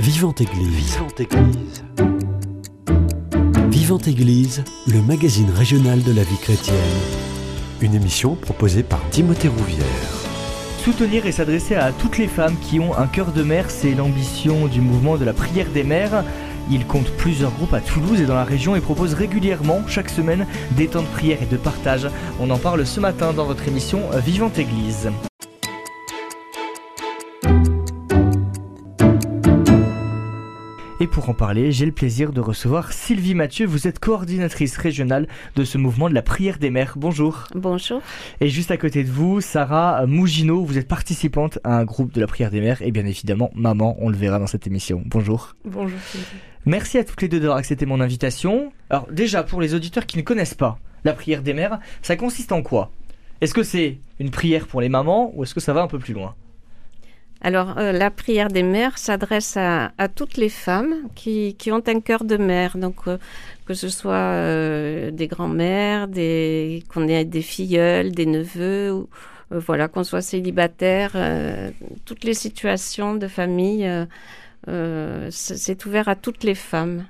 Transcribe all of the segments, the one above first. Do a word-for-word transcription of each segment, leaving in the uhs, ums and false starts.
Vivante Église. Vivante Église. Vivante Église, le magazine régional de la vie chrétienne. Une émission proposée par Timothée Rouvière. Soutenir et s'adresser à toutes les femmes qui ont un cœur de mère, c'est l'ambition du mouvement de la prière des mères. Il compte plusieurs groupes à Toulouse et dans la région et propose régulièrement, chaque semaine, des temps de prière et de partage. On en parle ce matin dans votre émission Vivante Église. Et pour en parler, j'ai le plaisir de recevoir Sylvie Mathieu. Vous êtes coordinatrice régionale de ce mouvement de la prière des mères. Bonjour. Bonjour. Et juste à côté de vous, Sarah Mougineau, vous êtes participante à un groupe de la prière des mères et bien évidemment maman, on le verra dans cette émission. Bonjour. Bonjour Sylvie. Merci à toutes les deux d'avoir accepté mon invitation. Alors déjà, pour les auditeurs qui ne connaissent pas la prière des mères, ça consiste en quoi ? Est-ce que c'est une prière pour les mamans ou est-ce que ça va un peu plus loin ? Alors, euh, la prière des mères s'adresse à, à toutes les femmes qui, qui ont un cœur de mère. Donc, euh, que ce soit euh, des grands-mères, des, qu'on ait des filleuls, des neveux, ou, euh, voilà, qu'on soit célibataire, euh, toutes les situations de famille, euh, euh, c'est, c'est ouvert à toutes les femmes.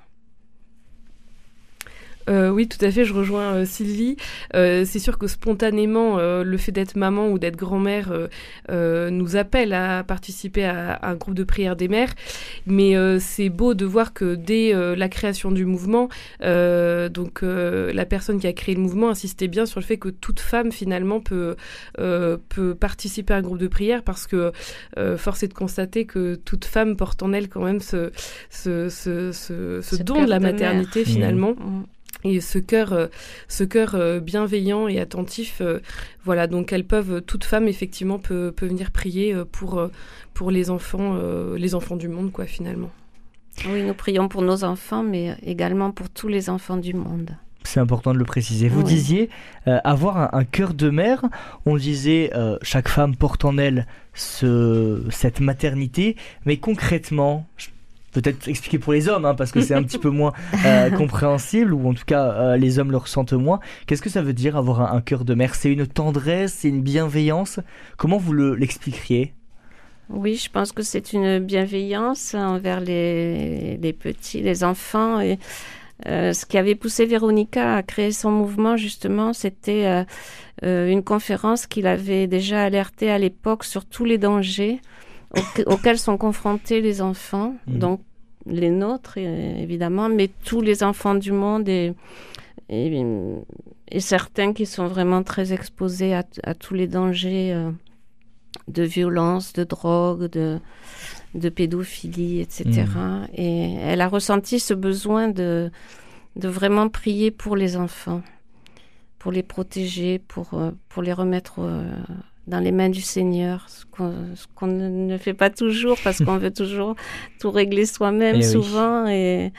Euh, oui, tout à fait, je rejoins euh, Sylvie. Euh, c'est sûr que spontanément, euh, le fait d'être maman ou d'être grand-mère euh, euh, nous appelle à participer à, à un groupe de prière des mères. Mais euh, c'est beau de voir que dès euh, la création du mouvement, euh, donc euh, la personne qui a créé le mouvement insistait bien sur le fait que toute femme finalement peut, euh, peut participer à un groupe de prière parce que euh, force est de constater que toute femme porte en elle quand même ce, ce, ce, ce, ce don de la maternité mère. finalement. Mmh. Et ce cœur, euh, ce cœur euh, bienveillant et attentif, euh, voilà, donc elles peuvent, toute femme effectivement peut, peut venir prier euh, pour, euh, pour les enfants, euh, les enfants du monde, quoi, finalement. Oui, nous prions pour nos enfants, mais également pour tous les enfants du monde. C'est important de le préciser. Vous oui. disiez euh, avoir un, un cœur de mère. On disait euh, chaque femme porte en elle ce, cette maternité, mais concrètement. Je... Peut-être expliquer pour les hommes, hein, parce que c'est un petit peu moins euh, compréhensible, ou en tout cas, euh, les hommes le ressentent moins. Qu'est-ce que ça veut dire avoir un, un cœur de mère ? C'est une tendresse, c'est une bienveillance ? Comment vous le, l'expliqueriez ? Oui, je pense que c'est une bienveillance envers les, les petits, les enfants. Et, euh, ce qui avait poussé Véronica à créer son mouvement, justement, c'était euh, euh, une conférence qu'il avait déjà alertée à l'époque sur tous les dangers auxquels sont confrontés les enfants, mmh. donc les nôtres évidemment, mais tous les enfants du monde et, et, et certains qui sont vraiment très exposés à, à tous les dangers euh, de violence, de drogue, de, de pédophilie, et cetera. Mmh. Et elle a ressenti ce besoin de, de vraiment prier pour les enfants, pour les protéger, pour, pour les remettre euh, dans les mains du Seigneur, ce qu'on, ce qu'on ne fait pas toujours parce qu'on veut toujours tout régler soi-même et souvent. Oui. Et,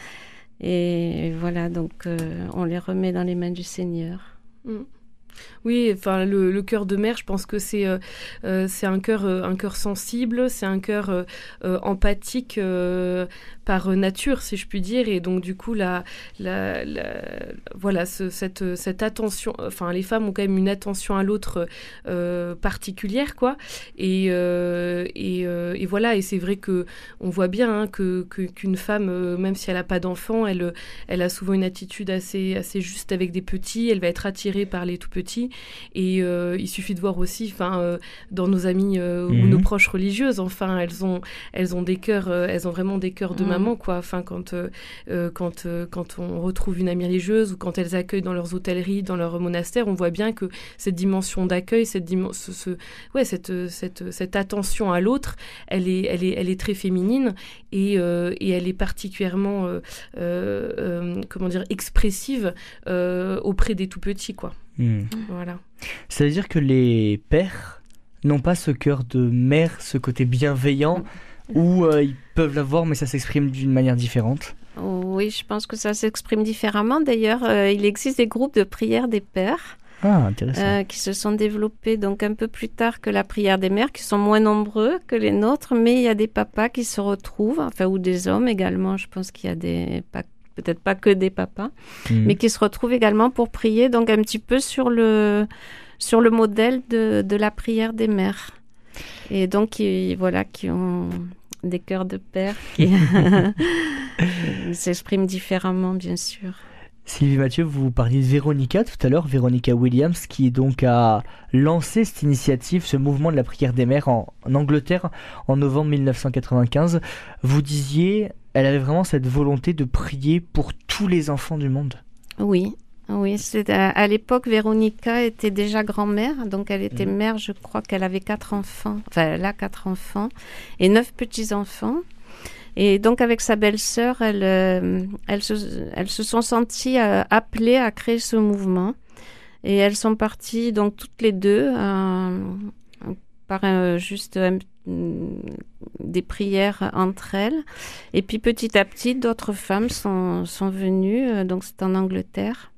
et voilà, donc euh, on les remet dans les mains du Seigneur. Mm. Oui, enfin le, le cœur de mère, je pense que c'est euh, euh, c'est un cœur euh, un cœur sensible, c'est un cœur euh, euh, empathique euh, par nature, si je puis dire, et donc du coup la la, la voilà ce, cette cette attention, enfin les femmes ont quand même une attention à l'autre euh, particulière, quoi, et euh, et, euh, et voilà, et c'est vrai que on voit bien hein, que, que qu'une femme, euh, même si elle a pas d'enfant, elle elle a souvent une attitude assez assez juste avec des petits, elle va être attirée par les tout petits. Et euh, il suffit de voir aussi, enfin, euh, dans nos amies euh, mmh. ou nos proches religieuses, enfin, elles ont, elles ont des cœurs, euh, elles ont vraiment des cœurs de mmh. maman, quoi. Enfin, quand, euh, quand, euh, quand on retrouve une amie religieuse ou quand elles accueillent dans leurs hôtelleries, dans leurs monastères, on voit bien que cette dimension d'accueil, cette dimension, ce, ce, ouais, cette, cette, cette attention à l'autre, elle est, elle est, elle est très féminine et, euh, et elle est particulièrement, euh, euh, comment dire, expressive euh, auprès des tout petits, quoi. Mmh. Voilà. Ça veut dire que les pères n'ont pas ce cœur de mère, ce côté bienveillant, où euh, ils peuvent l'avoir, mais ça s'exprime d'une manière différente. Oui, je pense que ça s'exprime différemment. D'ailleurs, euh, il existe des groupes de prière des pères. Ah, intéressant. Euh, qui se sont développés donc un peu plus tard que la prière des mères, qui sont moins nombreux que les nôtres, mais il y a des papas qui se retrouvent, enfin, ou des hommes également. Je pense qu'il y a des peut-être pas que des papas, mmh. mais qui se retrouvent également pour prier, donc un petit peu sur le, sur le modèle de, de la prière des mères. Et donc, qui, voilà, qui ont des chœurs de père qui s'expriment différemment, bien sûr. Sylvie Mathieu, vous parliez de Véronica tout à l'heure, Véronica Williams, qui donc a lancé cette initiative, ce mouvement de la prière des mères en, en Angleterre en novembre mille neuf cent quatre-vingt-quinze. Vous disiez, elle avait vraiment cette volonté de prier pour tous les enfants du monde. Oui, oui. C'est à, à l'époque, Véronica était déjà grand-mère, donc elle était mmh. mère. Je crois qu'elle avait quatre enfants, enfin elle a quatre enfants et neuf petits-enfants. Et donc, avec sa belle-sœur, elle, euh, elles, se, elles se sont senties euh, appelées à créer ce mouvement. Et elles sont parties, donc, toutes les deux, euh, par euh, juste euh, des prières entre elles. Et puis, petit à petit, d'autres femmes sont, sont venues. Euh, donc, c'est en Angleterre.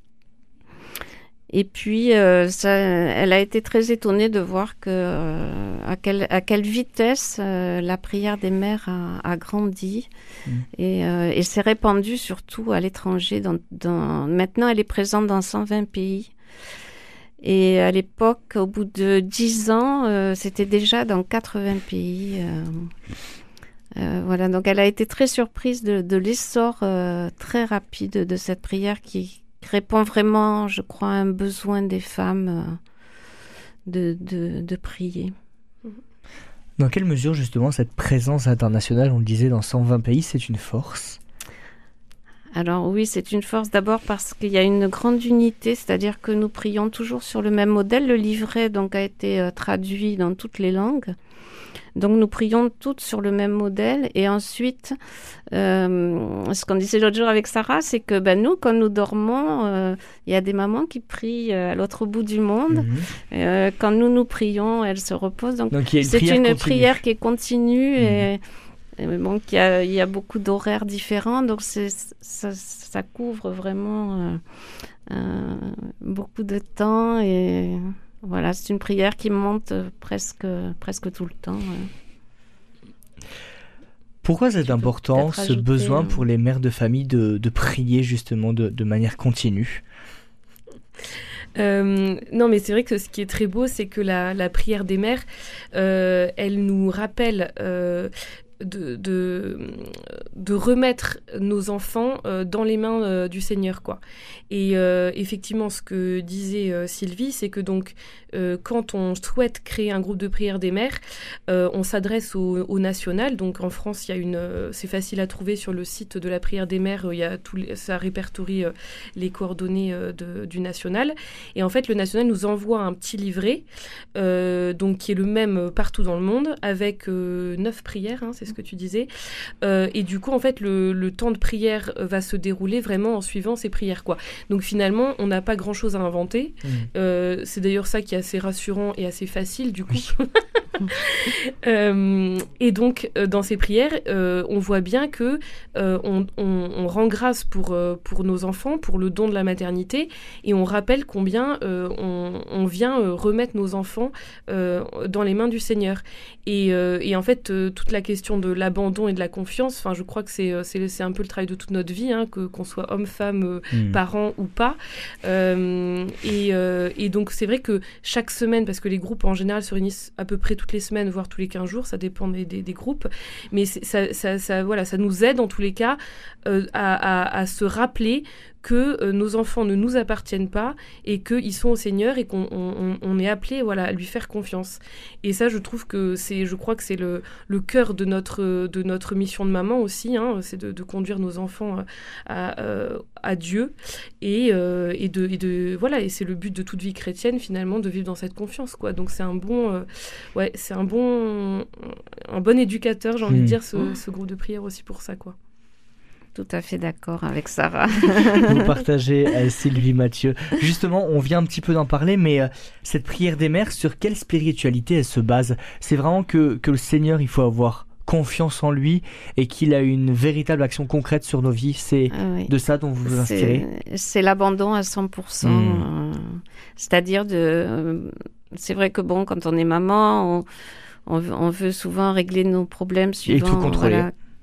Et puis, euh, ça, elle a été très étonnée de voir que, euh, à, quelle, à quelle vitesse euh, la prière des mères a, a grandi mmh. et, euh, et s'est répandue surtout à l'étranger. Dans, dans... Maintenant, elle est présente dans cent vingt pays. Et à l'époque, au bout de dix ans, euh, c'était déjà dans quatre-vingts pays. Euh, euh, voilà, donc elle a été très surprise de, de l'essor euh, très rapide de cette prière qui répond vraiment, je crois, à un besoin des femmes euh, de, de, de prier. Dans quelle mesure, justement, cette présence internationale, on le disait, dans cent vingt pays, c'est une force ? Alors oui, c'est une force d'abord parce qu'il y a une grande unité, c'est-à-dire que nous prions toujours sur le même modèle. Le livret donc, a été euh, traduit dans toutes les langues. Donc nous prions toutes sur le même modèle. Et ensuite, euh, ce qu'on disait l'autre jour avec Sarah, c'est que ben, nous, quand nous dormons, il euh, y a des mamans qui prient euh, à l'autre bout du monde. Mmh. Euh, quand nous nous prions, elles se reposent. Donc, Donc une c'est une continue. prière qui est continue mmh. et, et bon, il y a, y a beaucoup d'horaires différents. Donc c'est, ça, ça couvre vraiment euh, euh, beaucoup de temps et... Voilà, c'est une prière qui monte presque, presque tout le temps. Ouais. Pourquoi c'est important, ce ajouter, besoin euh... pour les mères de famille de, de prier justement de, de manière continue ? Euh, non, mais c'est vrai que ce qui est très beau, c'est que la, la prière des mères, euh, elle nous rappelle... Euh, De, de, de remettre nos enfants euh, dans les mains euh, du Seigneur, quoi. Et euh, effectivement, ce que disait euh, Sylvie, c'est que donc, euh, quand on souhaite créer un groupe de prière des mères, euh, on s'adresse au, au national. Donc, en France, il y a une, euh, c'est facile à trouver sur le site de la prière des mères. Euh, il y a tout les, ça répertorie euh, les coordonnées euh, de, du national. Et en fait, le national nous envoie un petit livret, euh, donc qui est le même partout dans le monde, avec euh, neuf prières, hein, c'est ce que tu disais. Euh, et du coup, en fait, le, le temps de prière va se dérouler vraiment en suivant ces prières, quoi. Donc finalement, on n'a pas grand-chose à inventer. Mmh. Euh, c'est d'ailleurs ça qui est assez rassurant et assez facile, du coup. Oui. euh, et donc, euh, dans ces prières, euh, on voit bien que euh, on, on, on rend grâce pour, euh, pour nos enfants, pour le don de la maternité, et on rappelle combien euh, on, on vient euh, remettre nos enfants euh, dans les mains du Seigneur. Et, euh, et en fait, euh, toute la question de l'abandon et de la confiance, enfin, je crois que c'est, c'est, c'est un peu le travail de toute notre vie, hein, que, qu'on soit homme, femme, euh, mmh. parent ou pas. Euh, et, euh, et donc, c'est vrai que chaque semaine, parce que les groupes en général se réunissent à peu près toutes les semaines, voire tous les quinze jours, ça dépend des, des, des groupes, mais c'est, ça, ça, ça, voilà, ça nous aide en tous les cas euh, à, à, à se rappeler que euh, nos enfants ne nous appartiennent pas et qu'ils sont au Seigneur et qu'on on, on est appelé, voilà, à lui faire confiance. Et ça, je trouve que c'est, je crois que c'est le, le cœur de notre, de notre mission de maman aussi, hein, c'est de, de conduire nos enfants à, à, à Dieu et, euh, et, de, et de, voilà, et c'est le but de toute vie chrétienne finalement, de vivre dans cette confiance, quoi. Donc c'est un bon, euh, ouais, c'est un bon, un bon éducateur, j'ai envie mmh. de dire, ce, ce groupe de prière aussi pour ça, quoi. Tout à fait d'accord avec Sarah. Vous partagez, euh, Sylvie Mathieu. Justement, on vient un petit peu d'en parler, mais euh, cette prière des mères, sur quelle spiritualité elle se base ? C'est vraiment que, que le Seigneur, il faut avoir confiance en lui et qu'il a une véritable action concrète sur nos vies. C'est ah oui. de ça dont vous vous inspirez ? C'est, c'est l'abandon à cent pour cent. Mmh. Euh, c'est-à-dire, de, euh, c'est vrai que bon, quand on est maman, on, on, on veut souvent régler nos problèmes suivant... Et tout contrôler. Voilà,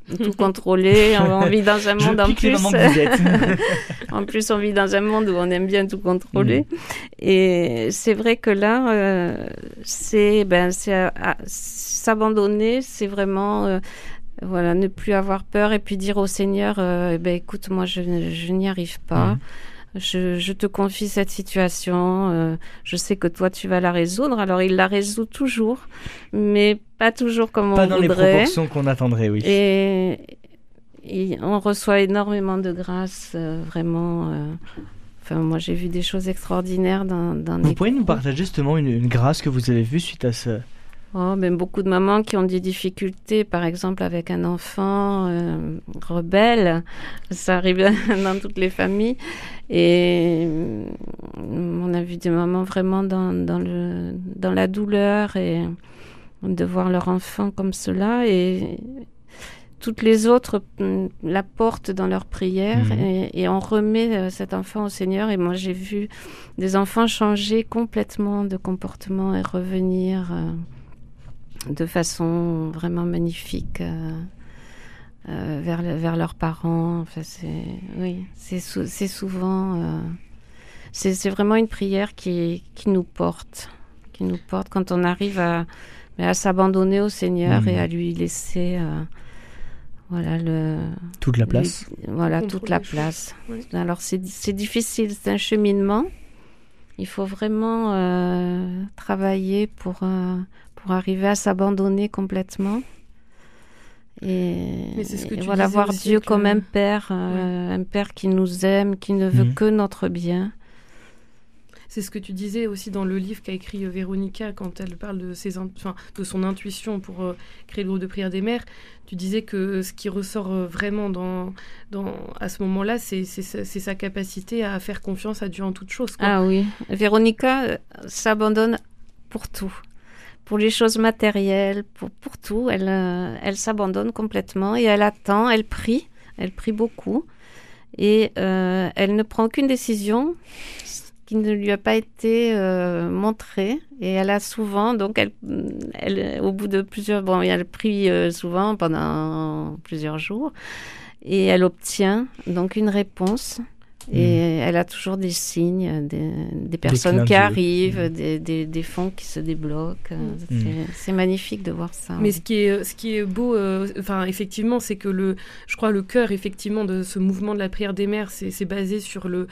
tout contrôler. On vit dans un monde en plus. Que en plus, on vit dans un monde où on aime bien tout contrôler. Mmh. Et c'est vrai que là, euh, c'est, ben, c'est à, à, s'abandonner, c'est vraiment, euh, voilà, ne plus avoir peur et puis dire au Seigneur, euh, eh ben, écoute, moi, je, je n'y arrive pas. Mmh. Je, je te confie cette situation, euh, je sais que toi tu vas la résoudre. Alors il la résout toujours, mais pas toujours comme pas on dans voudrait. Pas dans les proportions qu'on attendrait, oui. Et, et on reçoit énormément de grâce, euh, vraiment. Euh, enfin, moi j'ai vu des choses extraordinaires dans, dans Vous les pouvez cours. nous partager justement une, une grâce que vous avez vue suite à ce... Oh, ben, beaucoup de mamans qui ont des difficultés, par exemple avec un enfant euh, rebelle, ça arrive dans toutes les familles. Et on a vu des mamans vraiment dans, dans, le, dans la douleur et de voir leur enfant comme cela. Et toutes les autres la portent dans leur prière mmh. et, et on remet cet enfant au Seigneur. Et moi, j'ai vu des enfants changer complètement de comportement et revenir... Euh, de façon vraiment magnifique euh, euh, vers, le, vers leurs parents. Enfin, c'est, oui, c'est, sou- c'est souvent... Euh, c'est, c'est vraiment une prière qui, qui nous porte, qui nous porte quand on arrive à, à s'abandonner au Seigneur mmh. et à lui laisser... Euh, voilà, le, toute la place. Lui, voilà, toute la place. Oui. Alors, c'est, c'est difficile, c'est un cheminement. Il faut vraiment euh, travailler pour... Euh, pour arriver à s'abandonner complètement et, et voilà, voir Dieu que... comme un père, euh, ouais. un père qui nous aime, qui ne veut mmh. que notre bien. C'est ce que tu disais aussi dans le livre qu'a écrit euh, Véronica quand elle parle de, ses in... enfin, de son intuition pour euh, créer le groupe de prière des mères. Tu disais que ce qui ressort euh, vraiment dans, dans, à ce moment-là, c'est, c'est, c'est sa capacité à faire confiance à Dieu en toutes choses, quoi. Ah oui, Véronica euh, s'abandonne pour tout. Pour les choses matérielles, pour, pour tout, elle, euh, elle s'abandonne complètement et elle attend, elle prie, elle prie beaucoup et euh, elle ne prend aucune décision qui ne lui a pas été euh, montrée et elle a souvent, donc elle, elle, au bout de plusieurs, bon, elle prie euh, souvent pendant plusieurs jours et elle obtient donc une réponse. Et mmh. elle a toujours des signes, des, des personnes des qui arrivent, mmh. des, des, des fonds qui se débloquent. Mmh. C'est, c'est magnifique de voir ça. Mais ce qui est, ce qui est beau, euh, enfin, effectivement, c'est que le, je crois le cœur, effectivement, de ce mouvement de la prière des mères, c'est, c'est basé sur le,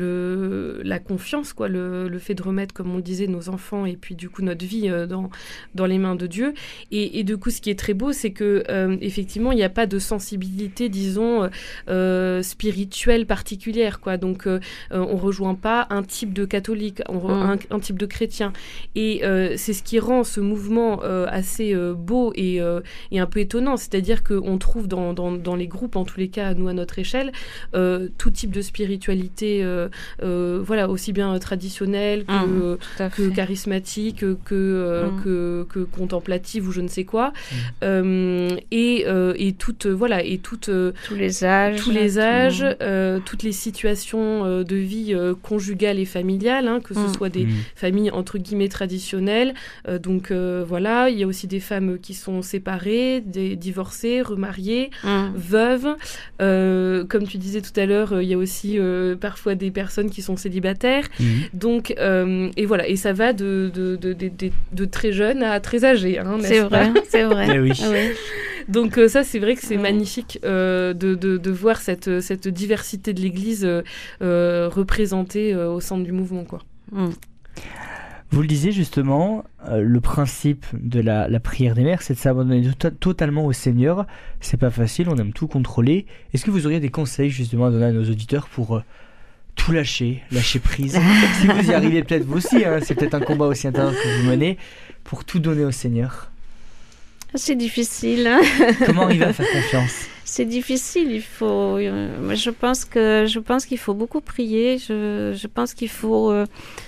le, la confiance, quoi, le, le fait de remettre, comme on le disait, nos enfants et puis du coup notre vie euh, dans, dans les mains de Dieu. Et, et du coup, ce qui est très beau, c'est que euh, effectivement, il n'y a pas de sensibilité, disons, euh, spirituelle particulière. Quoi. Donc, euh, on ne rejoint pas un type de catholique, on re- mmh. un, un type de chrétien. Et euh, c'est ce qui rend ce mouvement euh, assez euh, beau et, euh, et un peu étonnant. C'est-à-dire qu'on trouve dans, dans, dans les groupes, en tous les cas, nous, à notre échelle, euh, tout type de spiritualité, euh, euh, voilà, aussi bien traditionnelle que, mmh, que charismatique, que, euh, mmh. que, que contemplative ou je ne sais quoi. Mmh. Euh, et, euh, et toutes, voilà, et toutes, tous les âges, tous les âges, tout... euh, toutes les situations de vie euh, conjugale et familiale, hein, que ce mmh. soit des mmh. familles entre guillemets traditionnelles. Euh, donc euh, voilà, il y a aussi des femmes qui sont séparées, des divorcées, remariées, mmh. veuves. Euh, comme tu disais tout à l'heure, il y a aussi euh, parfois des personnes qui sont célibataires. Mmh. Donc euh, et voilà, et ça va de de, de, de, de, de très jeunes à très âgés. Hein, c'est vrai, c'est vrai. oui. Ah oui. Donc euh, ça, c'est vrai que c'est ouais. magnifique euh, de, de, de voir cette, cette diversité de l'Église euh, euh, représentée euh, au centre du mouvement, quoi. Mm. Vous le disiez justement, euh, le principe de la, la prière des mères, c'est de s'abandonner to- totalement au Seigneur. C'est pas facile, on aime tout contrôler. Est-ce que vous auriez des conseils justement à donner à nos auditeurs pour euh, tout lâcher, lâcher prise? Si vous y arrivez peut-être vous aussi, hein, c'est peut-être un combat aussi intérieur que vous menez, pour tout donner au Seigneur. C'est difficile. Comment arriver à faire confiance? C'est difficile. Il faut. Euh, je pense que je pense qu'il faut beaucoup prier. Je, je pense qu'il faut. Euh,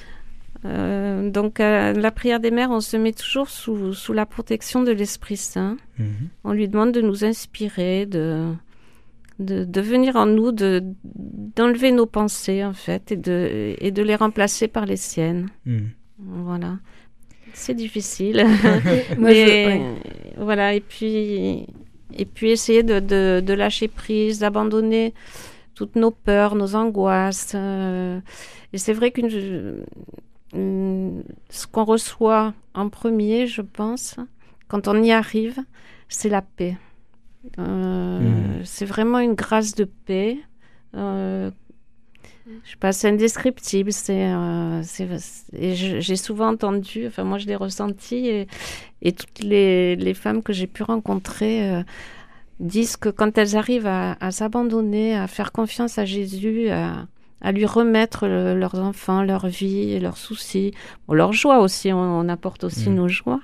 euh, donc, à la prière des mères, on se met toujours sous sous la protection de l'Esprit Saint. Mm-hmm. On lui demande de nous inspirer, de de, de venir en nous, de d'enlever nos pensées en fait, et de et de les remplacer par les siennes. Mm. Voilà. C'est difficile. Moi, mais je, ouais. voilà, et puis Et puis essayer de, de, de lâcher prise, d'abandonner toutes nos peurs, nos angoisses. Euh, et c'est vrai que ce qu'on reçoit en premier, je pense, quand on y arrive, c'est la paix. Euh, mmh. C'est vraiment une grâce de paix. Euh, je sais pas, c'est indescriptible. C'est, euh, c'est, et je, j'ai souvent entendu, enfin moi je l'ai ressenti, et, et toutes les, les femmes que j'ai pu rencontrer euh, disent que quand elles arrivent à, à s'abandonner, à faire confiance à Jésus, à, à lui remettre le, leurs enfants, leur vie, leurs soucis, bon, leurs joies aussi, on, on apporte aussi mmh. nos joies,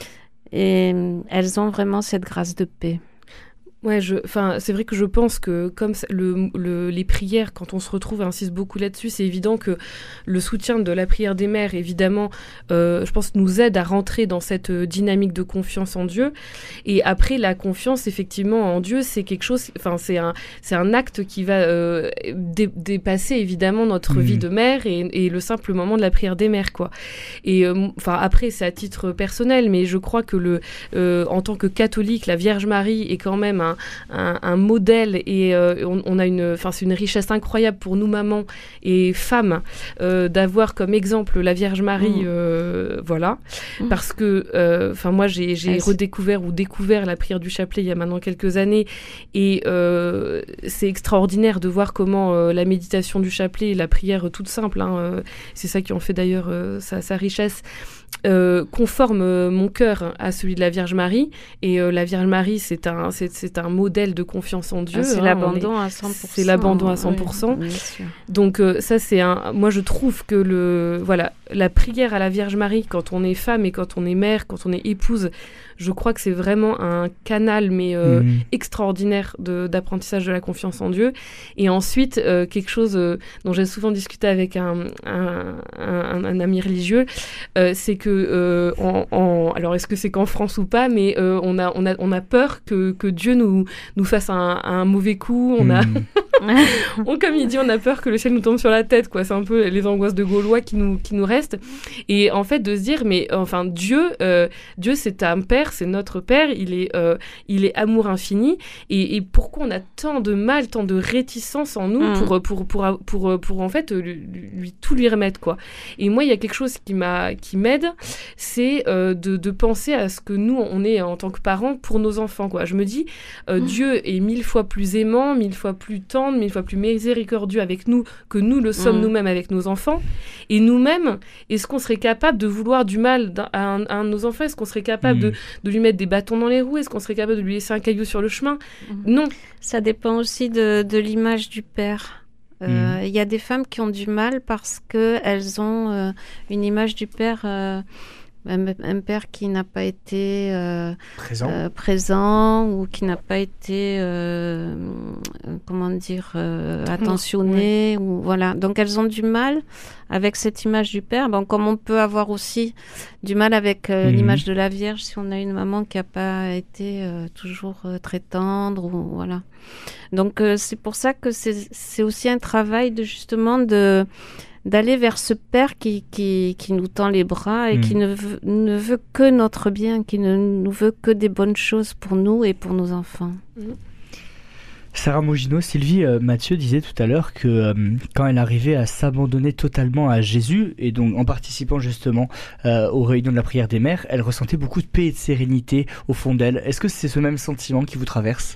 et elles ont vraiment cette grâce de paix. Ouais, je, enfin, c'est vrai que je pense que comme le, le, les prières, quand on se retrouve, insiste beaucoup là-dessus, c'est évident que le soutien de la prière des mères, évidemment, euh, je pense, nous aide à rentrer dans cette dynamique de confiance en Dieu. Et après, la confiance, effectivement, en Dieu, c'est quelque chose, enfin, c'est un, c'est un acte qui va euh, dé, dépasser évidemment notre mmh. vie de mère et, et le simple moment de la prière des mères, quoi. Et euh, enfin, après, c'est à titre personnel, mais je crois que le, euh, en tant que catholique, la Vierge Marie est quand même un Un, un modèle et euh, on, on a une, enfin c'est une richesse incroyable pour nous mamans et femmes euh, d'avoir comme exemple la Vierge Marie, mmh. euh, voilà, mmh. parce que, enfin euh, moi j'ai, j'ai redécouvert ou découvert la prière du chapelet il y a maintenant quelques années et euh, c'est extraordinaire de voir comment euh, la méditation du chapelet, la prière toute simple, hein, euh, c'est ça qui en fait d'ailleurs euh, sa, sa richesse. Euh, conforme euh, mon cœur à celui de la Vierge Marie et euh, la Vierge Marie c'est un, c'est, c'est un modèle de confiance en Dieu, ah, c'est hein, l'abandon est, à cent pour cent, c'est l'abandon à cent pour cent, oui, donc euh, ça c'est un, moi je trouve que le, voilà, la prière à la Vierge Marie quand on est femme et quand on est mère, quand on est épouse, je crois que c'est vraiment un canal mais euh, mmh. extraordinaire de, d'apprentissage de la confiance en Dieu. Et ensuite euh, quelque chose euh, dont j'ai souvent discuté avec un, un, un, un ami religieux, euh, c'est que euh, en, en, alors est-ce que c'est qu'en France ou pas, mais euh, on a on a on a peur que que Dieu nous nous fasse un, un mauvais coup. On mmh. a on, comme il dit, on a peur que le ciel nous tombe sur la tête, quoi. C'est un peu les angoisses de Gaulois qui nous qui nous restent. Et en fait de se dire mais enfin Dieu euh, Dieu c'est un père, c'est notre père, il est euh, il est amour infini. Et, et pourquoi on a tant de mal, tant de réticence en nous mmh. pour, pour pour pour pour pour en fait lui, lui tout lui remettre, quoi. Et moi il y a quelque chose qui m'a qui m'aide, c'est euh, de, de penser à ce que nous, on est en tant que parents pour nos enfants, quoi. Je me dis, euh, mmh. Dieu est mille fois plus aimant, mille fois plus tendre, mille fois plus miséricordieux avec nous que nous le sommes mmh. nous-mêmes avec nos enfants. Et nous-mêmes, est-ce qu'on serait capable de vouloir du mal à, un, à un de nos enfants? Est-ce qu'on serait capable mmh. de, de lui mettre des bâtons dans les roues? Est-ce qu'on serait capable de lui laisser un caillou sur le chemin? mmh. Non. Ça dépend aussi de, de l'image du père. Il euh, mmh. y a des femmes qui ont du mal parce qu'elles ont euh, une image du père, euh, un, un père qui n'a pas été euh, présent. Euh, présent ou qui n'a pas été, euh, comment dire, euh, attentionné. Ouais. Ou, voilà. Donc elles ont du mal avec cette image du père. Bon, comme on peut avoir aussi du mal avec euh, mmh. l'image de la Vierge si on a une maman qui n'a pas été euh, toujours euh, très tendre. Ou, voilà. Donc euh, c'est pour ça que c'est, c'est aussi un travail de justement de d'aller vers ce père qui qui qui nous tend les bras et mmh. qui ne veut, ne veut que notre bien, qui ne nous veut que des bonnes choses pour nous et pour nos enfants. Mmh. Sarah Mogino, Sylvie euh, Mathieu disait tout à l'heure que euh, quand elle arrivait à s'abandonner totalement à Jésus, et donc en participant justement euh, aux réunions de la prière des mères, elle ressentait beaucoup de paix et de sérénité au fond d'elle. Est-ce que c'est ce même sentiment qui vous traverse?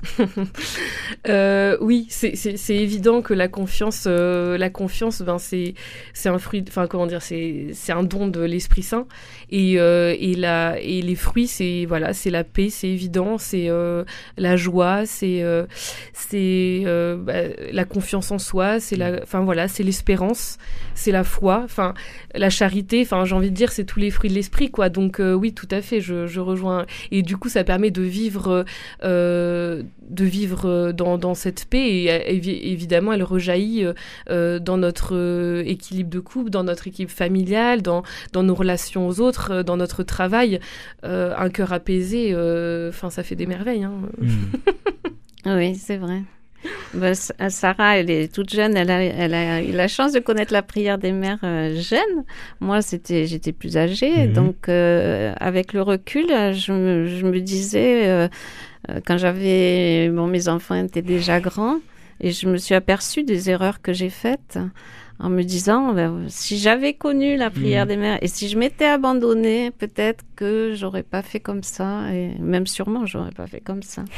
euh, Oui, c'est, c'est, c'est évident que la confiance, euh, la confiance, ben c'est c'est un fruit, enfin comment dire, c'est c'est un don de l'Esprit Saint, et euh, et la et les fruits, c'est voilà, c'est la paix, c'est évident, c'est euh, la joie, c'est euh, c'est euh, bah, la confiance en soi, c'est la, enfin voilà, c'est l'espérance, c'est la foi, enfin la charité, enfin j'ai envie de dire c'est tous les fruits de l'esprit, quoi. Donc euh, oui, tout à fait, je, je rejoins. Et du coup, ça permet de vivre, euh, de vivre dans dans cette paix. Et évi- évidemment, elle rejaillit euh, dans notre euh, équilibre de couple, dans notre équilibre familial, dans dans nos relations aux autres, euh, dans notre travail. Euh, un cœur apaisé, enfin euh, ça fait des merveilles. Hein. Mmh. Oui, c'est vrai. Ben, Sarah, elle est toute jeune, elle a, elle a eu la chance de connaître la prière des mères euh, jeune. Moi, c'était, j'étais plus âgée, mmh. donc euh, avec le recul, je me, je me disais, euh, euh, quand j'avais... Bon, mes enfants étaient déjà grands et je me suis aperçue des erreurs que j'ai faites en me disant, ben, si j'avais connu la prière mmh. des mères et si je m'étais abandonnée, peut-être que j'aurais pas fait comme ça et même sûrement, j'aurais pas fait comme ça.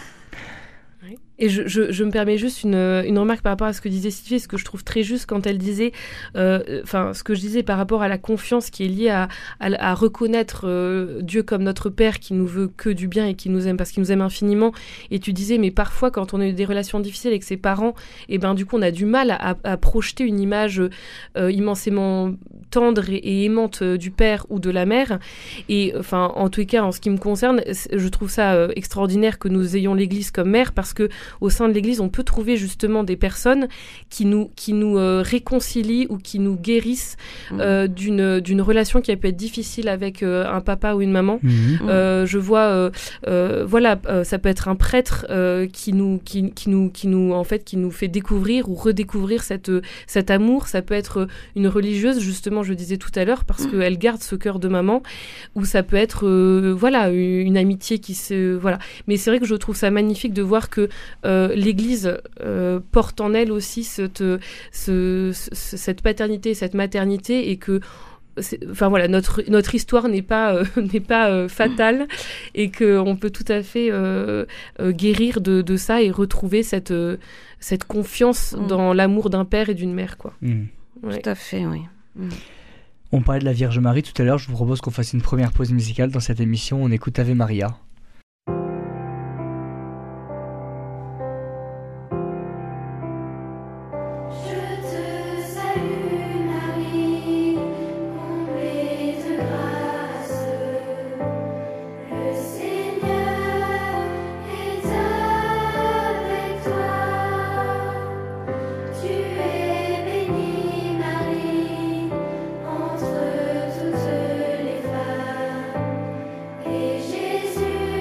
Et je, je, je me permets juste une, une remarque par rapport à ce que disait Sylvie, ce que je trouve très juste quand elle disait, enfin, euh, ce que je disais par rapport à la confiance qui est liée à, à, à reconnaître euh, Dieu comme notre Père qui nous veut que du bien et qui nous aime parce qu'il nous aime infiniment. Et tu disais, mais parfois, quand on a eu des relations difficiles avec ses parents, et ben du coup, on a du mal à, à projeter une image euh, immensément tendre et, et aimante euh, du Père ou de la Mère. Et enfin, en tout cas, en ce qui me concerne, je trouve ça euh, extraordinaire que nous ayons l'Église comme mère parce que au sein de l'Église, on peut trouver justement des personnes qui nous, qui nous euh, réconcilient ou qui nous guérissent euh, mmh. d'une, d'une relation qui a pu être difficile avec euh, un papa ou une maman. Mmh. Euh, je vois, euh, euh, voilà, euh, ça peut être un prêtre euh, qui nous, qui, qui nous, qui nous, en fait, qui nous fait découvrir ou redécouvrir cette, cet amour. Ça peut être une religieuse, justement, je disais tout à l'heure, parce mmh. qu'elle garde ce cœur de maman. Ou ça peut être, euh, voilà, une amitié qui se, voilà. Mais c'est vrai que je trouve ça magnifique de voir que Euh, l'Église euh, porte en elle aussi cette, ce, ce, cette paternité, cette maternité, et que, enfin voilà, notre notre histoire n'est pas euh, n'est pas euh, fatale, et que on peut tout à fait euh, euh, guérir de, de ça et retrouver cette euh, cette confiance mmh. dans l'amour d'un père et d'une mère, quoi. Mmh. Ouais. Tout à fait, oui. Mmh. On parlait de la Vierge Marie tout à l'heure. Je vous propose qu'on fasse une première pause musicale dans cette émission. On écoute Ave Maria. Entre toutes les femmes, et Jésus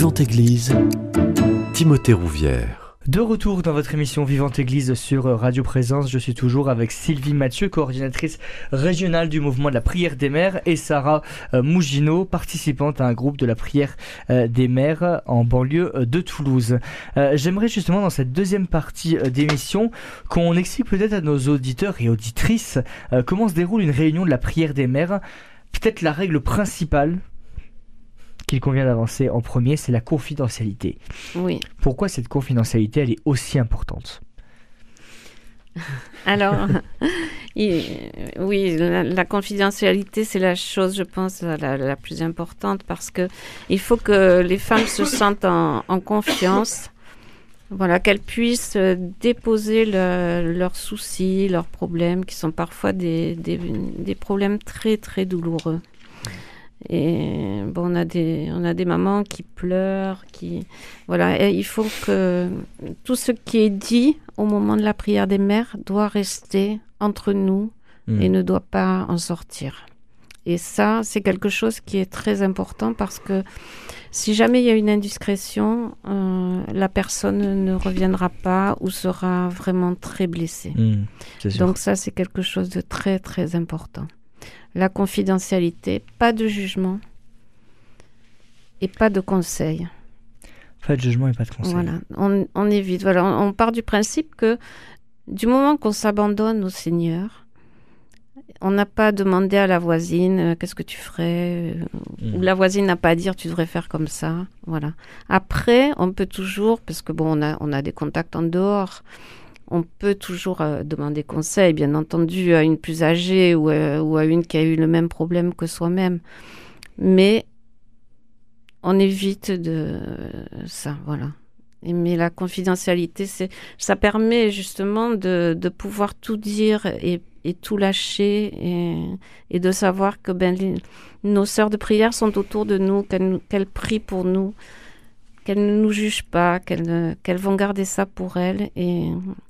Vivante Église, Timothée Rouvière. De retour dans votre émission Vivante Église sur Radio Présence, je suis toujours avec Sylvie Mathieu, coordinatrice régionale du mouvement de la prière des mères, et Sarah euh, Mougineau, participante à un groupe de la prière euh, des mères en banlieue euh, de Toulouse. Euh, j'aimerais justement dans cette deuxième partie euh, d'émission qu'on explique peut-être à nos auditeurs et auditrices euh, comment se déroule une réunion de la prière des mères. Peut-être la règle principale qu'il convient d'avancer en premier, c'est la confidentialité. Oui. Pourquoi cette confidentialité, elle est aussi importante ? Alors, il, oui, la, la confidentialité, c'est la chose, je pense, la, la, la plus importante parce que il faut que les femmes se sentent en, en confiance, voilà, qu'elles puissent déposer le, leurs soucis, leurs problèmes, qui sont parfois des, des, des problèmes très, très douloureux. Et bon, on a des, on a des mamans qui pleurent, qui, voilà, et il faut que tout ce qui est dit au moment de la prière des mères doit rester entre nous mmh. et ne doit pas en sortir. Et ça, c'est quelque chose qui est très important parce que si jamais il y a une indiscrétion, euh, la personne ne reviendra pas ou sera vraiment très blessée. Mmh, c'est sûr. Donc ça, c'est quelque chose de très, très important. La confidentialité, pas de jugement et pas de conseil. Pas de jugement et pas de conseil. Voilà, on, on évite. Voilà, on, on part du principe que du moment qu'on s'abandonne au Seigneur, on n'a pas demandé à la voisine euh, qu'est-ce que tu ferais, euh, mmh. ou la voisine n'a pas à dire tu devrais faire comme ça. Voilà. Après, on peut toujours, parce que bon, on a, on a des contacts en dehors. On peut toujours euh, demander conseil, bien entendu, à une plus âgée ou, euh, ou à une qui a eu le même problème que soi-même. Mais on évite de euh, ça, voilà. Et, mais la confidentialité, c'est, ça permet justement de, de pouvoir tout dire et, et tout lâcher et, et de savoir que ben, les, nos sœurs de prière sont autour de nous, qu'elles, qu'elles prient pour nous, qu'elles ne nous jugent pas, qu'elles, qu'elles vont garder ça pour elles. Et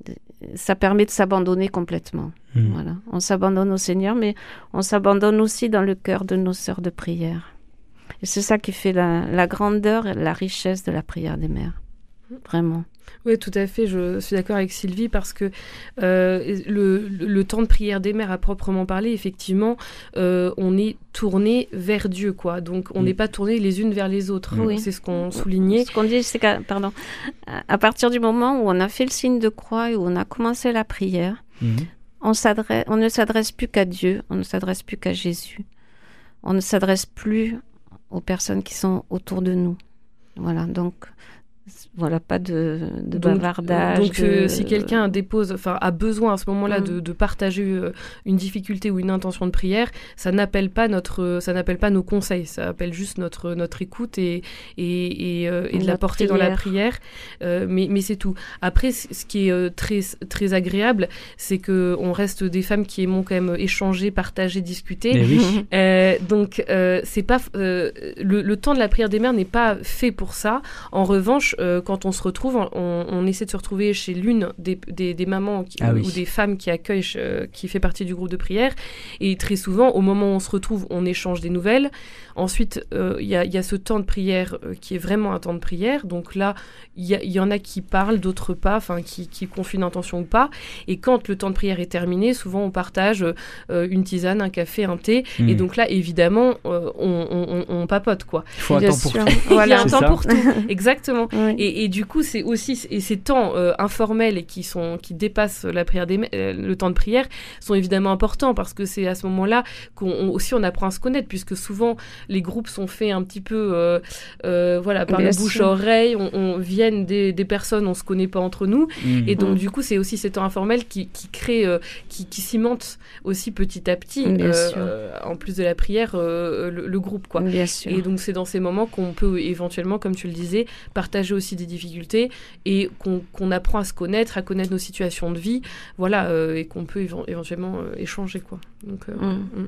ça permet de s'abandonner complètement. Mmh. Voilà. On s'abandonne au Seigneur, mais on s'abandonne aussi dans le cœur de nos sœurs de prière. Et c'est ça qui fait la, la grandeur et la richesse de la prière des mères. Vraiment. Oui, tout à fait, je suis d'accord avec Sylvie parce que euh, le, le temps de prière des mères à proprement parler, effectivement, euh, on est tourné vers Dieu, quoi. Donc, on n'est mmh. pas tourné les unes vers les autres. Oui. C'est ce qu'on soulignait. Ce qu'on dit, c'est qu'à pardon, à partir du moment où on a fait le signe de croix et où on a commencé la prière, mmh. on, s'adresse, on ne s'adresse plus qu'à Dieu, on ne s'adresse plus qu'à Jésus. On ne s'adresse plus aux personnes qui sont autour de nous. Voilà, donc... Voilà, pas de, de donc, bavardage. Donc, de... euh, si quelqu'un dépose, enfin, a besoin à ce moment-là mmh. de, de partager euh, une difficulté ou une intention de prière, ça n'appelle pas notre, ça n'appelle pas nos conseils, ça appelle juste notre notre écoute et et et, euh, et de la porter dans la prière. Euh, mais mais c'est tout. Après, ce qui est euh, très très agréable, c'est que on reste des femmes qui aimons quand même échanger, partager, discuter. Oui. Euh, donc euh, c'est pas euh, le, le temps de la prière des mères n'est pas fait pour ça. En revanche, Euh, quand on se retrouve, on, on essaie de se retrouver chez l'une des, des, des mamans qui, ah oui. ou des femmes qui accueillent, euh, qui fait partie du groupe de prière. Et très souvent, au moment où on se retrouve, on échange des nouvelles. Ensuite, il euh, y, y a ce temps de prière euh, qui est vraiment un temps de prière. Donc là, il y, y en a qui parlent, d'autres pas, enfin qui, qui confient une intention ou pas. Et quand le temps de prière est terminé, souvent on partage euh, une tisane, un café, un thé. Mmh. Et donc là, évidemment, euh, on, on, on papote, quoi. Il faut un temps pour tout. Voilà, il y a un temps pour tout. Exactement. Oui. Et, et du coup, c'est aussi et ces temps euh, informels et qui sont qui dépassent la prière des, euh, le temps de prière sont évidemment importants parce que c'est à ce moment-là qu'on on, aussi on apprend à se connaître puisque souvent les groupes sont faits un petit peu euh, euh, voilà par le bouche à oreille, on, on viennent des, des personnes, on se connaît pas entre nous mmh. et donc mmh. du coup c'est aussi ces temps informels qui qui créent euh, qui qui cimentent aussi petit à petit euh, euh, en plus de la prière euh, le, le groupe quoi. Bien sûr. Et donc c'est dans ces moments qu'on peut éventuellement, comme tu le disais, partager aussi des difficultés et qu'on, qu'on apprend à se connaître, à connaître nos situations de vie, voilà, euh, et qu'on peut éve- éventuellement euh, échanger, quoi. Donc, euh, mmh. mmh.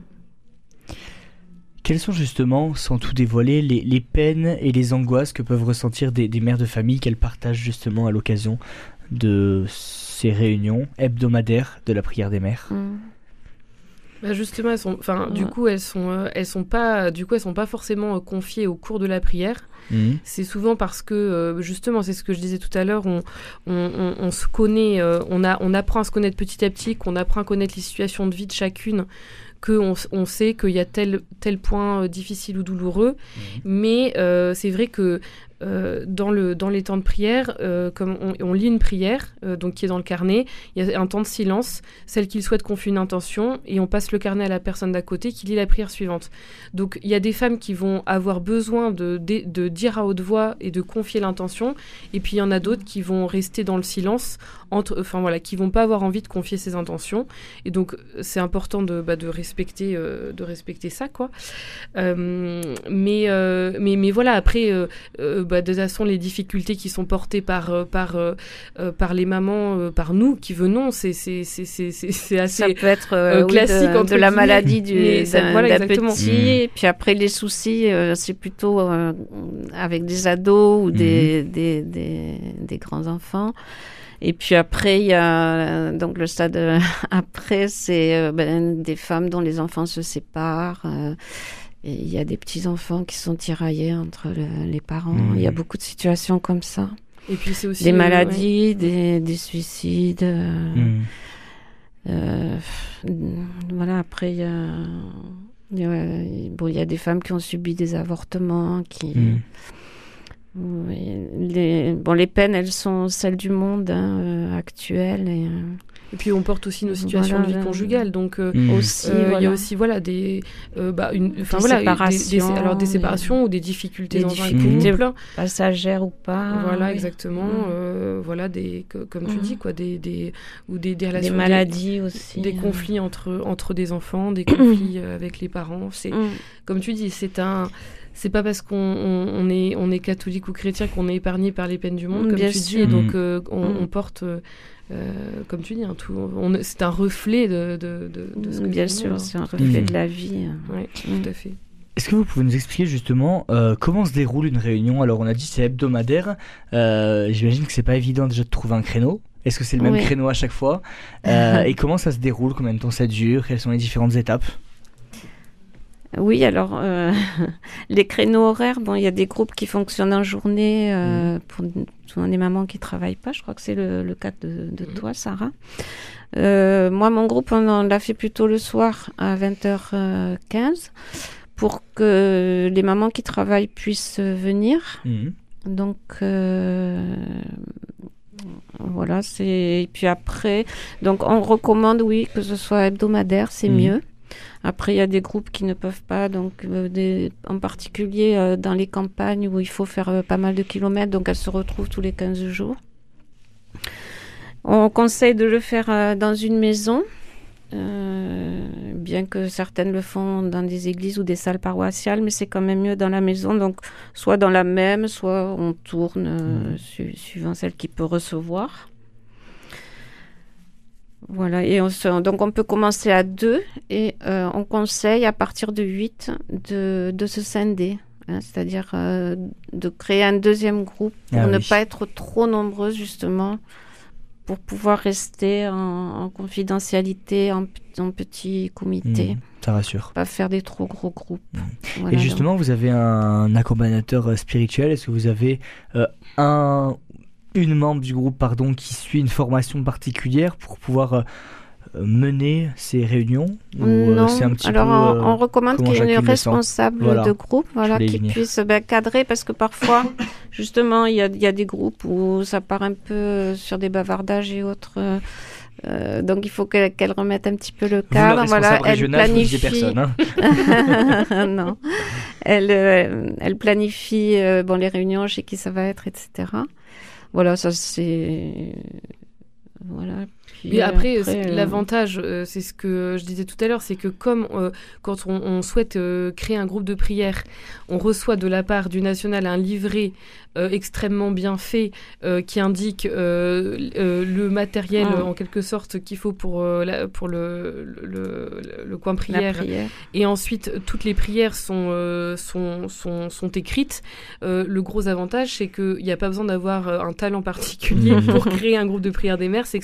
Quelles sont justement, sans tout dévoiler, les, les peines et les angoisses que peuvent ressentir des, des mères de famille qu'elles partagent justement à l'occasion de ces réunions hebdomadaires de la prière des mères ? mmh. Bah justement, elles sont, enfin, Ouais. du coup, elles sont, euh, elles sont pas, du coup, elles sont pas forcément euh, confiées au cours de la prière. Mmh. C'est souvent parce que, euh, justement, c'est ce que je disais tout à l'heure, on, on, on, on se connaît, euh, on, a, on apprend à se connaître petit à petit, qu'on apprend à connaître les situations de vie de chacune, qu'on on sait qu'il y a tel, tel point euh, difficile ou douloureux. Mmh. Mais euh, c'est vrai que euh, dans, le, dans les temps de prière, euh, comme on, on lit une prière, euh, donc qui est dans le carnet, il y a un temps de silence, celle qui souhaite confie une intention, et on passe le carnet à la personne d'à côté qui lit la prière suivante. Donc il y a des femmes qui vont avoir besoin de, de, de dire à haute voix et de confier l'intention, et puis il y en a d'autres qui vont rester dans le silence, entre, enfin voilà, qui vont pas avoir envie de confier ses intentions, et donc c'est important de, bah, de respecter, euh, de respecter ça, quoi. Euh, mais, euh, mais, mais voilà, après, euh, euh, bah, de toute façon, les difficultés qui sont portées par, euh, par, euh, euh, par les mamans, euh, par nous qui venons, c'est, c'est, c'est, c'est, c'est, c'est assez... Ça peut être euh, euh, oui, classique, de, entre de la guillemets, maladie du, mais ça- d'un, voilà, d'un exactement. petit, Mmh. et puis après les soucis, euh, c'est plutôt euh, avec des ados ou des, des, des, des grands enfants. Et puis après, il y a euh, donc le stade euh, après, c'est euh, ben, des femmes dont les enfants se séparent. euh, et il y a des petits-enfants qui sont tiraillés entre le- les parents. Mmh. Il y a beaucoup de situations comme ça. Et puis c'est aussi... Des euh, maladies, ouais. des, des suicides. euh, Mmh. euh, voilà, après, il y a, il y a- bon, il y a des femmes qui ont subi des avortements, qui... Mmh. Oui, les, bon, les peines, elles sont celles du monde hein, euh, actuel. Et, euh, Et puis on porte aussi nos situations Voilà, de vie là. conjugale, donc... euh, Mmh. aussi, Euh, Il voilà. y a aussi voilà des euh, bah, une enfin Des voilà des- des, séparations, alors des des- séparations ou des difficultés des dans difficultés. un couple, Passagères ou pas. voilà oui. exactement Mm. euh, voilà des que- comme tu Mm. dis quoi des des ou des, des Des relations maladies des, aussi. des euh. conflits entre entre des enfants, des conflits euh, avec les parents, c'est Mm. comme tu dis, c'est un c'est pas parce qu'on on, on est on est catholique ou chrétien qu'on est épargné par les peines du monde, Mm, comme bien tu dis, sûr. et donc Mm. euh, on, Mm. on porte euh, euh, comme tu dis, un tout, on, c'est un reflet de, de, de, de ce que Bien c'est, sûr, hein. c'est un reflet Mm. de la vie. Ouais, Mm. tout à fait. Est-ce que vous pouvez nous expliquer justement euh, comment se déroule une réunion? Alors on a dit c'est hebdomadaire, euh, j'imagine que c'est pas évident déjà de trouver un créneau. Est-ce que c'est le même Oui. créneau à chaque fois? Euh, Et comment ça se déroule? Combien de temps ça dure? Quelles sont les différentes étapes? Oui, alors euh, les créneaux horaires, bon, il y a des groupes qui fonctionnent en journée euh, pour souvent des mamans qui travaillent pas. Je crois que c'est le, le cas de, de toi, Sarah. Euh, moi, mon groupe, on, on l'a fait plutôt le soir à vingt heures quinze pour que les mamans qui travaillent puissent venir. Mmh. Donc euh, voilà, c'est et puis après, donc on recommande oui que ce soit hebdomadaire, c'est Mhm. mieux. Après, il y a des groupes qui ne peuvent pas, donc euh, des, en particulier euh, dans les campagnes où il faut faire euh, pas mal de kilomètres, donc elles se retrouvent tous les quinze jours. On conseille de le faire euh, dans une maison, euh, bien que certaines le font dans des églises ou des salles paroissiales, mais c'est quand même mieux dans la maison, donc soit dans la même, soit on tourne, euh, Mhm. su- suivant celle qui peut recevoir. Voilà, et on se- donc on peut commencer à deux et euh, on conseille à partir de huit de, de se scinder, hein, c'est-à-dire euh, de créer un deuxième groupe pour Ah ne oui. pas être trop nombreuses justement, pour pouvoir rester en, en confidentialité, en, p- en petit comité, Mmh. Ça rassure. pas faire des trop gros groupes. Mmh. Voilà, Et justement, vous avez un accompagnateur euh, spirituel. Est-ce que vous avez euh, un, une membre du groupe pardon, qui suit une formation particulière pour pouvoir euh, euh, mener ces réunions? donc- Ou, euh, non, c'est un petit alors peu, on, euh, on recommande comment qu'il y ait une chacune le sent. responsable Voilà. de groupe voilà, voulais y qui venir. puisse ben, cadrer, parce que parfois, justement, il y a, il y a des groupes où ça part un peu sur des bavardages et autres. euh, euh, donc il faut qu'elle qu'elle remette un petit peu le Vous, le cadre. responsable Voilà, elle régional, vous disiez planifie. personne. Hein. non. Elle, euh, elle planifie euh, bon, les réunions, chez qui ça va être, et cetera. Voilà, ça c'est. Voilà. Puis, Et après, après, c'est- euh, l'avantage, euh, c'est ce que je disais tout à l'heure, c'est que comme euh, quand on, on souhaite euh, créer un groupe de prière, on reçoit de la part du national un livret euh, extrêmement bien fait euh, qui indique euh, euh, le matériel Mm. euh, en quelque sorte qu'il faut pour, euh, la- pour le, le, le, le coin la prière. prière. Et ensuite, toutes les prières sont, euh, sont, sont, sont écrites. Euh, le gros avantage, c'est qu'il n'y a pas besoin d'avoir euh, un talent particulier Mhm. pour créer un groupe de prière des mères. C'est extrêmement simple.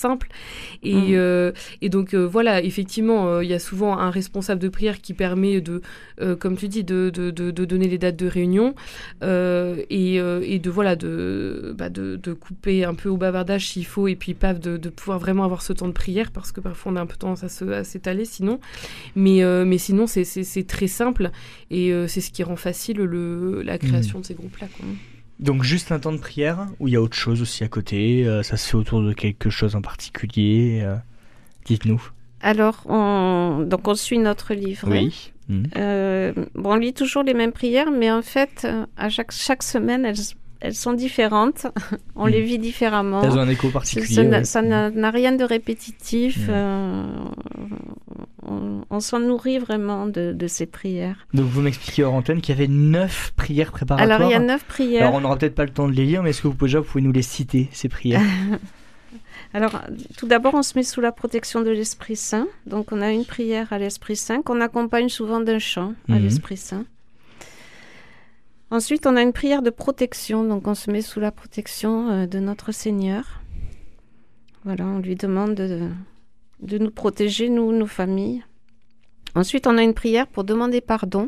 simple. Et, Mmh. euh, et donc, euh, voilà, effectivement, euh, il y a souvent un responsable de prière qui permet de, euh, comme tu dis, de, de, de, de donner les dates de réunion euh, et, euh, et de, voilà, de, bah, de, de couper un peu au bavardage s'il faut, et puis paf, de, de pouvoir vraiment avoir ce temps de prière, parce que parfois on a un peu tendance à, se, à s'étaler sinon. Mais, euh, mais sinon, c'est, c'est, c'est très simple, et euh, c'est ce qui rend facile le, la création mmh. de ces groupes-là, quoi. Donc juste un temps de prière, ou il y a autre chose aussi à côté, euh, ça se fait autour de quelque chose en particulier, euh, dites-nous. Alors, on, donc on suit notre livret. Oui. Mmh. Euh, bon, on lit toujours les mêmes prières, mais en fait, à chaque, chaque semaine, elles, elles sont différentes. on mmh. les vit différemment. Elles ont un écho particulier. Ça, ça, oui. ça n'a, n'a rien de répétitif. Mmh. Euh, on, on s'en nourrit vraiment de, de ces prières. Donc vous m'expliquez hors antenne qu'il y avait neuf prières préparatoires. Alors il y a neuf prières. Alors on n'aura peut-être pas le temps de les lire, mais est-ce que vous pouvez déjà vous pouvez nous les citer, ces prières? Alors, tout d'abord, on se met sous la protection de l'Esprit Saint. Donc, on a une prière à l'Esprit Saint qu'on accompagne souvent d'un chant à mmh. l'Esprit Saint. Ensuite, on a une prière de protection. Donc, on se met sous la protection euh, de notre Seigneur. Voilà, on lui demande de, de nous protéger, nous, nos familles. Ensuite, on a une prière pour demander pardon.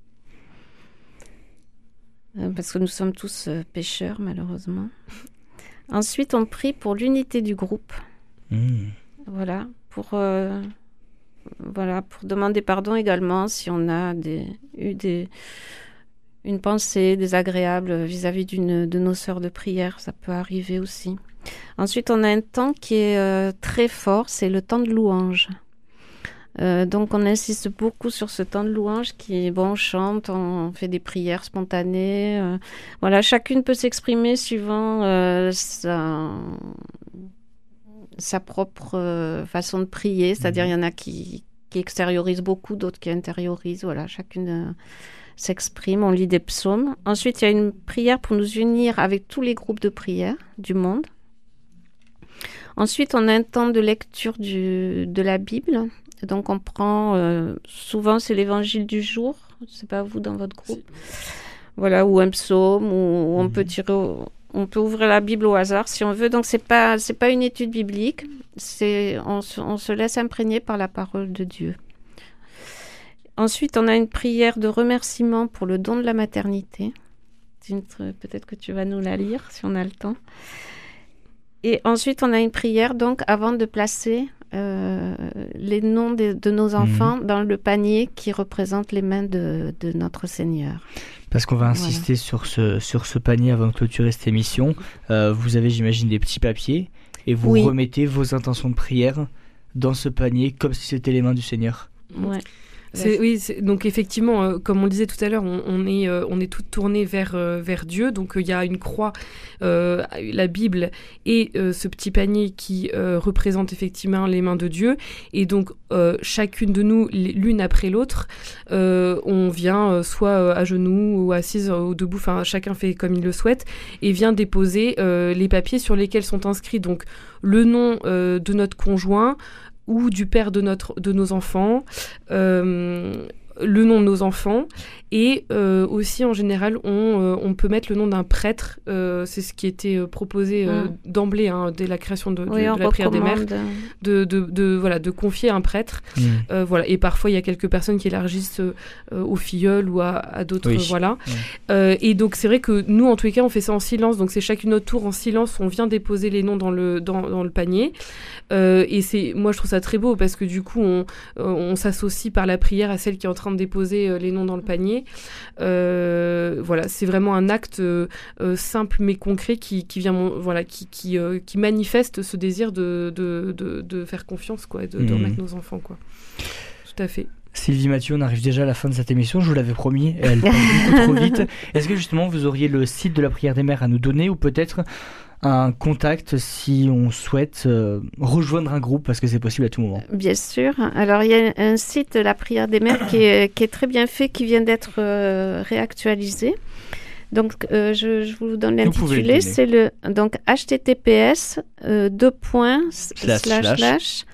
Euh, parce que nous sommes tous euh, pécheurs, malheureusement. Ensuite, on prie pour l'unité du groupe. Mmh. Voilà, pour, euh, voilà, pour demander pardon également si on a des, eu des, une pensée désagréable vis-à-vis d'une de nos sœurs de prière. Ça peut arriver aussi. Ensuite, on a un temps qui est euh, très fort, c'est le temps de louange. Euh, donc, on insiste beaucoup sur ce temps de louange qui est bon, on chante, on fait des prières spontanées. Euh, voilà, chacune peut s'exprimer suivant euh, sa, sa propre euh, façon de prier. C'est-à-dire, il y en a qui, qui extériorisent beaucoup, d'autres qui intériorisent. Voilà, chacune euh, s'exprime, on lit des psaumes. Ensuite, il y a une prière pour nous unir avec tous les groupes de prière du monde. Ensuite, on a un temps de lecture du, de la Bible. Donc, on prend, euh, souvent, c'est l'évangile du jour, c'est pas vous dans votre groupe, voilà, ou un psaume, ou on peut tirer, au, on peut ouvrir la Bible au hasard si on veut. Donc, c'est pas, c'est pas une étude biblique, c'est, on, on se laisse imprégner par la parole de Dieu. Ensuite, on a une prière de remerciement pour le don de la maternité. Une, peut-être que tu vas nous la lire, si on a le temps. Et ensuite, on a une prière, donc, avant de placer euh, les noms de, de nos enfants mmh. dans le panier qui représente les mains de, de notre Seigneur. Parce qu'on va insister voilà. sur, ce, sur ce panier avant de clôturer cette émission. Euh, vous avez, j'imagine, des petits papiers et vous oui. remettez vos intentions de prière dans ce panier comme si c'était les mains du Seigneur. Ouais. C'est, oui, c'est, donc effectivement, euh, comme on le disait tout à l'heure, on, on est, euh, on est toutes tournées vers, euh, vers Dieu. Donc il euh, y a une croix, euh, la Bible et euh, ce petit panier qui euh, représente effectivement les mains de Dieu. Et donc euh, chacune de nous, l'une après l'autre, euh, on vient euh, soit à genoux ou assise ou debout, enfin chacun fait comme il le souhaite, et vient déposer euh, les papiers sur lesquels sont inscrits donc le nom euh, de notre conjoint, ou du père de, notre, de nos enfants, euh, le nom de nos enfants, et euh, aussi en général on, euh, on peut mettre le nom d'un prêtre, euh, c'est ce qui était euh, proposé euh, mmh. d'emblée hein, dès la création de, de, oui, de la prière des mères, de, de, de, voilà, de confier un prêtre, mmh. euh, voilà. Et parfois il y a quelques personnes qui élargissent euh, aux filleuls ou à, à d'autres, oui. euh, voilà. Mmh. Euh, et donc c'est vrai que nous en tous les cas on fait ça en silence, donc c'est chacune notre tour en silence, on vient déposer les noms dans le, dans, dans le panier, euh, et c'est, moi je trouve ça très beau parce que du coup on, on s'associe par la prière à celle qui est en train de déposer euh, les noms dans le panier. Euh, voilà, c'est vraiment un acte euh, simple mais concret qui, qui vient, voilà, qui, qui, euh, qui manifeste ce désir de, de, de, de faire confiance, quoi, de, mmh. de remettre nos enfants, quoi. Tout à fait. Sylvie Mathieu, on arrive déjà à la fin de cette émission, je vous l'avais promis, elle passe beaucoup trop vite. Est-ce que justement vous auriez le site de la prière des mères à nous donner, ou peut-être un contact si on souhaite euh, rejoindre un groupe, parce que c'est possible à tout moment? Bien sûr. Alors, il y a un site de la prière des mères qui est, qui est très bien fait, qui vient d'être euh, réactualisé. Donc, euh, je, je vous donne l'intitulé. C'est le donc H T T P S euh, deux points slash slash slash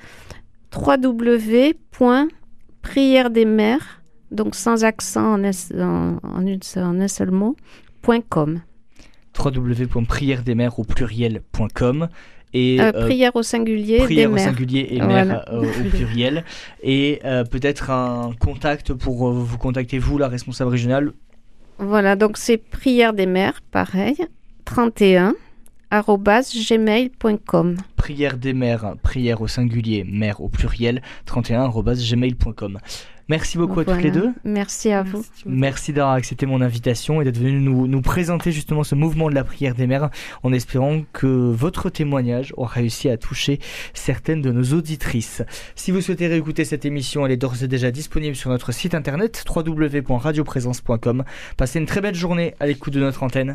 www point prière des mères, donc sans accent en, en, en, une, en un seul mot, point com. w w w point prière des mères au pluriel point com. et euh, prière au singulier, prière des au mères. singulier et Voilà. mère euh, au pluriel. Et euh, peut-être un contact pour euh, vous contacter, vous, la responsable régionale. Voilà, donc c'est prière des mères, pareil, trente et un arobase gmail point com. Prière des mères, prière au singulier, mère au pluriel, trente et un arobase gmail point com. Merci beaucoup Voilà. à toutes les deux. Merci à vous. Merci d'avoir accepté mon invitation et d'être venu nous, nous présenter justement ce mouvement de la prière des mères, en espérant que votre témoignage aura réussi à toucher certaines de nos auditrices. Si vous souhaitez réécouter cette émission, elle est d'ores et déjà disponible sur notre site internet w w w point radio présence point com. Passez une très belle journée à l'écoute de notre antenne.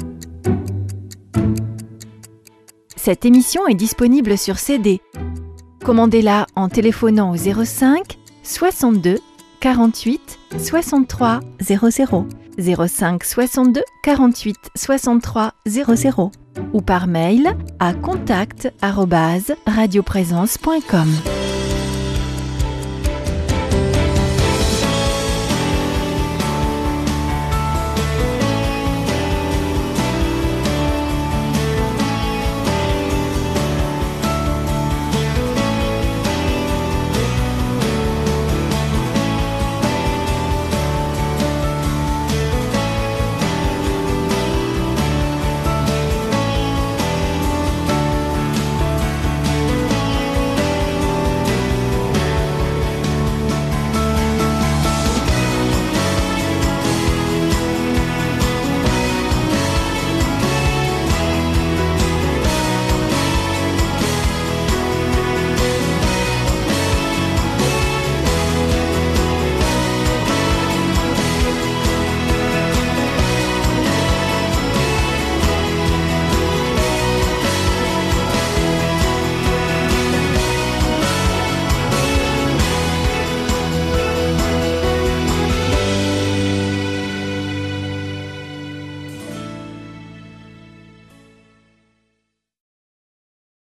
Cette émission est disponible sur C D. Commandez-la en téléphonant au zéro cinq soixante-deux quarante-huit soixante-trois zéro zéro, zéro cinq soixante-deux quarante-huit soixante-trois zéro zéro ou par mail à contact arobase radio présence point com.